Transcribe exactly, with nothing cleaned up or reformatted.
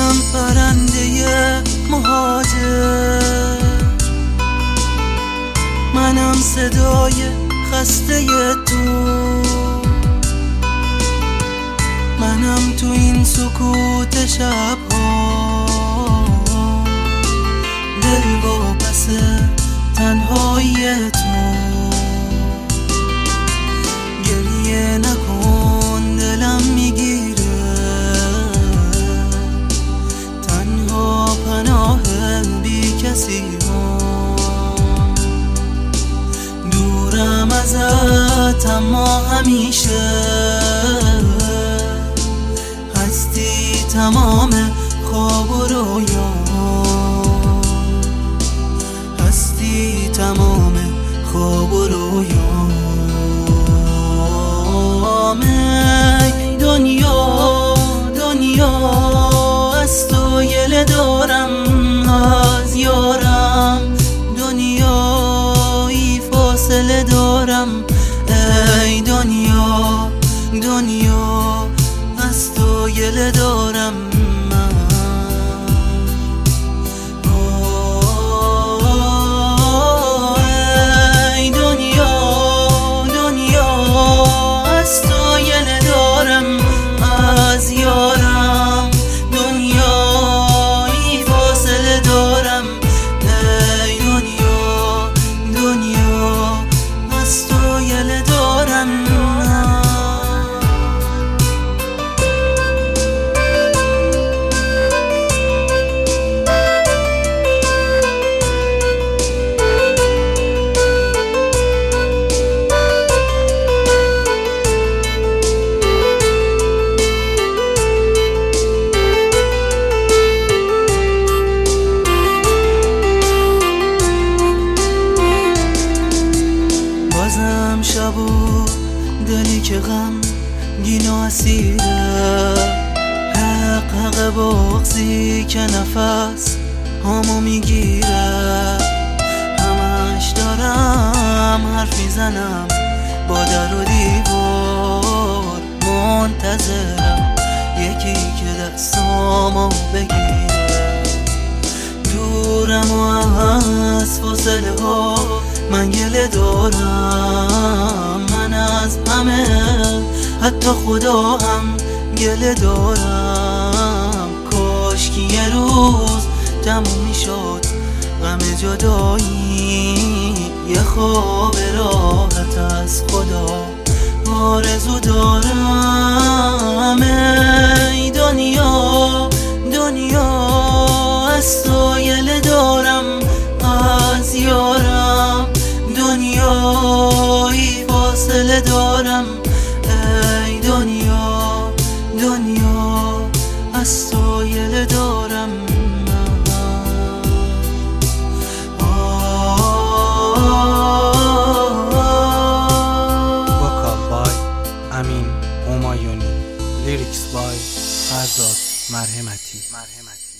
منم پرنده مهاجر، منم صدای خسته تو، منم تو این سکوت شبها دل واپس تنهایی تو. گریه نکن دلم میگیره، تنها پناه بی کسی دورم ازت اما همیشه هستی تمام خواب و رویا، هستی تمام خواب و رویا. ای دنیا دنیا از تو گله دارم، از یارم دنیایی فاصله دارم. ای دنیا دنیا از تو گله دارم من. ای دنیا دنیا از تو گله دارم، از یارم دنیایی فاصله دارم. ای دنیا دنیا از تو گله دارم. شب و دلی که غم گین و اسیره، حق حق بغضی که نفس همو میگیره. همش دارم حرف میزنم با در و دیوار، منتظرم یکی که دستامو بگیره. دورم و از فاصله ها من گله دارم، من از همه حتی خدا هم گله دارم. کاش که یه روز تموم میشد غم جدایی، یه خواب راحت از خدا آرزو دارم. ای دنیا دنیا از تو گله دارم، از یارم دنیایی فاصله دارم. ای دنیا دنیا از تو گله دارم من. وکال بای امین همایونی، لیریکس بای فرزاد مرحمتی.